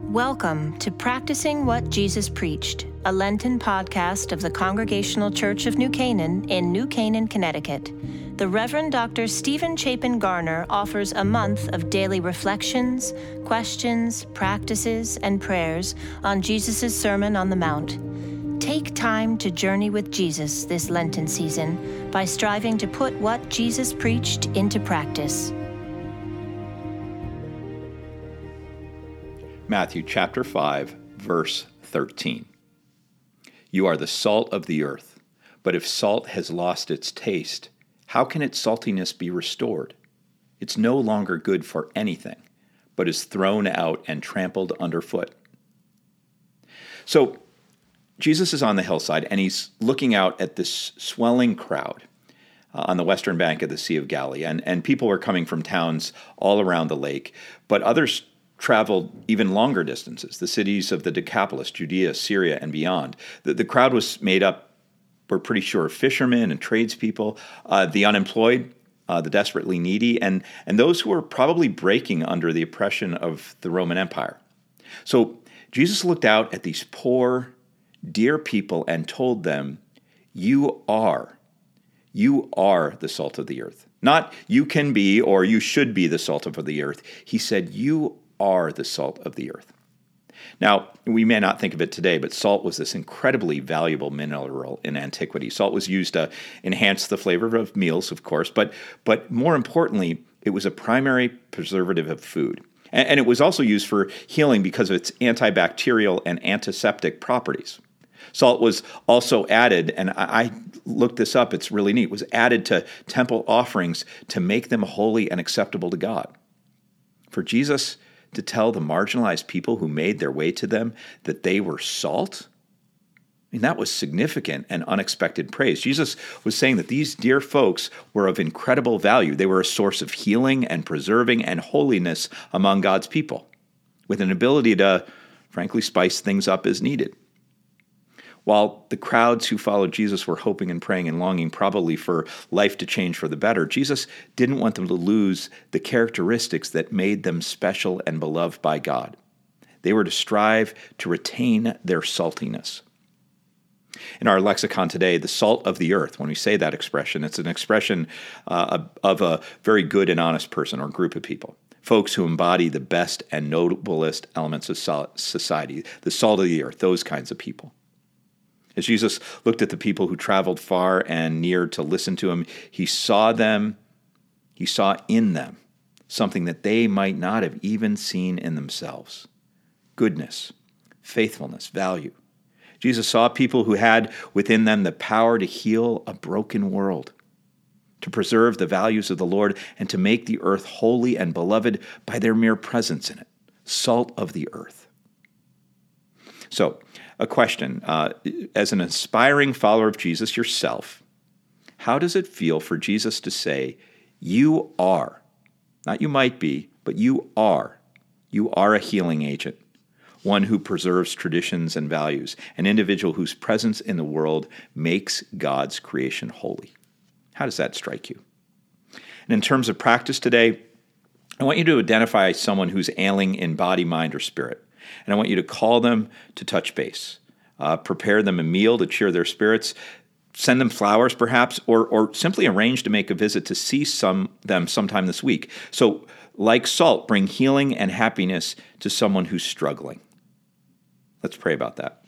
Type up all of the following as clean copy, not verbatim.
Welcome to Practicing What Jesus Preached, a Lenten podcast of the Congregational Church of New Canaan in New Canaan, Connecticut. The Reverend Dr. Stephen Chapin Garner offers a month of daily reflections, questions, practices, and prayers on Jesus' Sermon on the Mount. Take time to journey with Jesus this Lenten season by striving to put what Jesus preached into practice. Matthew chapter 5, verse 13. You are the salt of the earth, but if salt has lost its taste, how can its saltiness be restored? It's no longer good for anything, but is thrown out and trampled underfoot. So, Jesus is on the hillside, and he's looking out at this swelling crowd on the western bank of the Sea of Galilee, and people are coming from towns all around the lake, but others traveled even longer distances, the cities of the Decapolis, Judea, Syria, and beyond. The crowd was made up, we're pretty sure, of fishermen and tradespeople, the unemployed, the desperately needy, and those who were probably breaking under the oppression of the Roman Empire. So Jesus looked out at these poor, dear people and told them, you are the salt of the earth. Not you can be or you should be the salt of the earth. He said, you are the salt of the earth. Now, we may not think of it today, but salt was this incredibly valuable mineral in antiquity. Salt was used to enhance the flavor of meals, of course, but more importantly, it was a primary preservative of food. And it was also used for healing because of its antibacterial and antiseptic properties. Salt was also added, and I looked this up, it's really neat, was added to temple offerings to make them holy and acceptable to God. For Jesus to tell the marginalized people who made their way to them that they were salt, I mean, that was significant and unexpected praise. Jesus was saying that these dear folks were of incredible value. They were a source of healing and preserving and holiness among God's people, with an ability to, frankly, spice things up as needed. While the crowds who followed Jesus were hoping and praying and longing probably for life to change for the better, Jesus didn't want them to lose the characteristics that made them special and beloved by God. They were to strive to retain their saltiness. In our lexicon today, the salt of the earth, when we say that expression, it's an expression of a very good and honest person or group of people. Folks who embody the best and noblest elements of society, the salt of the earth, those kinds of people. As Jesus looked at the people who traveled far and near to listen to him, he saw in them something that they might not have even seen in themselves: goodness, faithfulness, value. Jesus saw people who had within them the power to heal a broken world, to preserve the values of the Lord, and to make the earth holy and beloved by their mere presence in it. Salt of the earth. So, a question. As an aspiring follower of Jesus yourself, how does it feel for Jesus to say, you are, not you might be, but you are a healing agent, one who preserves traditions and values, an individual whose presence in the world makes God's creation holy? How does that strike you? And in terms of practice today, I want you to identify someone who's ailing in body, mind, or spirit. And I want you to call them to touch base, prepare them a meal to cheer their spirits, send them flowers perhaps, or simply arrange to make a visit to see them sometime this week. So, like salt, bring healing and happiness to someone who's struggling. Let's pray about that.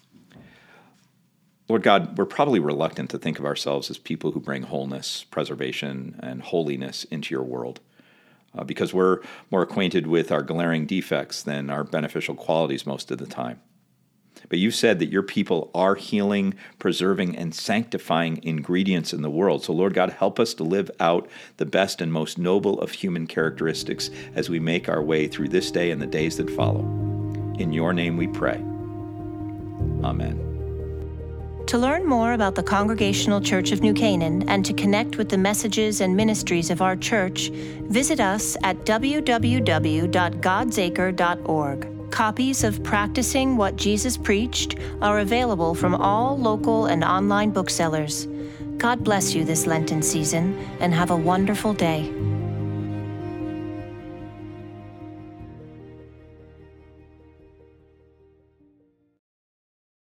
Lord God, we're probably reluctant to think of ourselves as people who bring wholeness, preservation, and holiness into your world. Because we're more acquainted with our glaring defects than our beneficial qualities most of the time. But you've said that your people are healing, preserving, and sanctifying ingredients in the world. So Lord God, help us to live out the best and most noble of human characteristics as we make our way through this day and the days that follow. In your name we pray. Amen. To learn more about the Congregational Church of New Canaan and to connect with the messages and ministries of our church, visit us at www.godsacre.org. Copies of Practicing What Jesus Preached are available from all local and online booksellers. God bless you this Lenten season, and have a wonderful day.